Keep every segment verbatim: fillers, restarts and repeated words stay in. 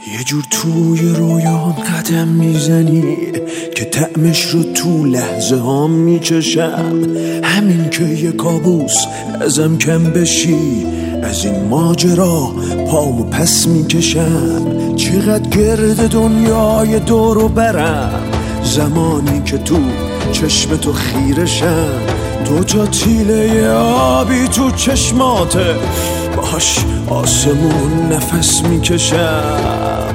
یه جور توی رویام قدم میزنی که طعمش رو تو لحظه ها میچشم. همین که یه کابوس ازم کم بشی، از این ماجرا پامو پس میکشم. چقدر گرد دنیای دورو برم، زمانی که تو چشم تو خیرشم. دو تا تیله آبی تو چشماته، باش آسمون نفس میکشم.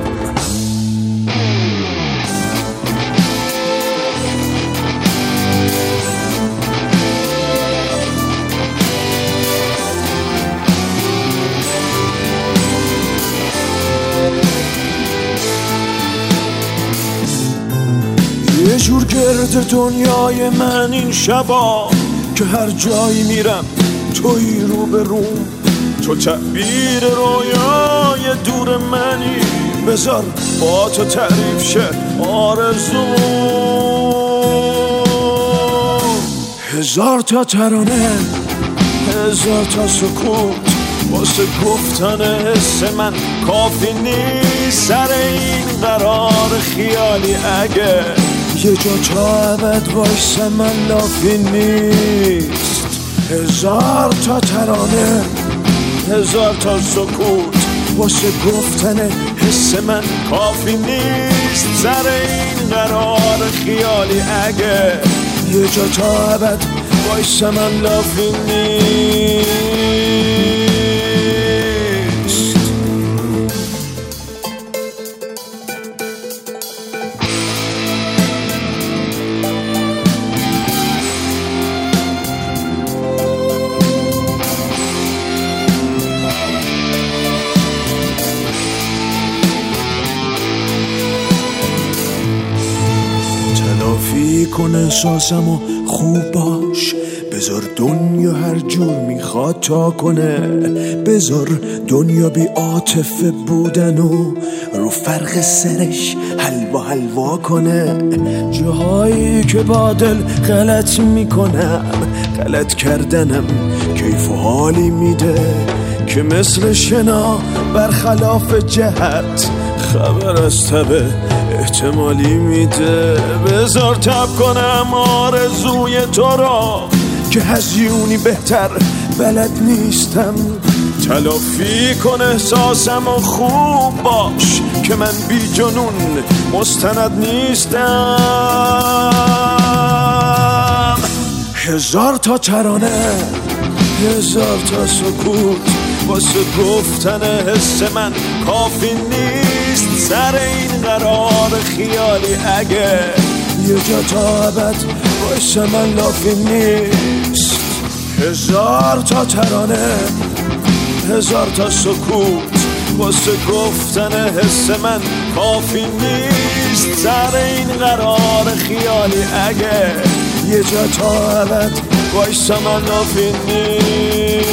یه جور گرد دنیای من این شبا، که هر جایی میرم توی رو به روم. تو تعبیر رویای دور منی، بذار با تو تعریف شه آرزو. هزار تا ترانه، هزار تا سکوت، واسه گفتن حس من کافی نیست. سر این قرار خیالی اگه یه جا تا ابد وایسه من لافی نیست. هزار تا ترانه، هزار تا سکوت، واسه گفتن حس من کافی نیست. سر این قرار خیالی اگه یه جا تا ابد وایسه من لافی نیست. تلافی کن احساسم و خوب باش، بذار دنیا هر جور میخواد تا کنه. بذار دنیا بی عاطفه بودن و رو فرق سرش حلوا حلوا کنه. جاهایی که با دل غلط میکنم، غلط کردنم کیف و حالی میده. که مثل شنا برخلاف جهت، خبر از تبه احتمالی میده. بذار تب کنم آرزوی تو را، که هزیونی بهتر بلد نیستم. تلافی کن احساسم و خوب باش، که من بی جنون مستند نیستم. هزار تا ترانه، هزار تا سکوت، واسه گفتن حس من کافی نیست. سر این قرار خیالی اگه یه جا تا ابد واسه من لافی نیست. هزار تا ترانه، هزار تا سکوت، واسه گفتن حس من کافی نیست. سر این قرار خیالی اگه یه جا تا ابد واسه من لافی نیست.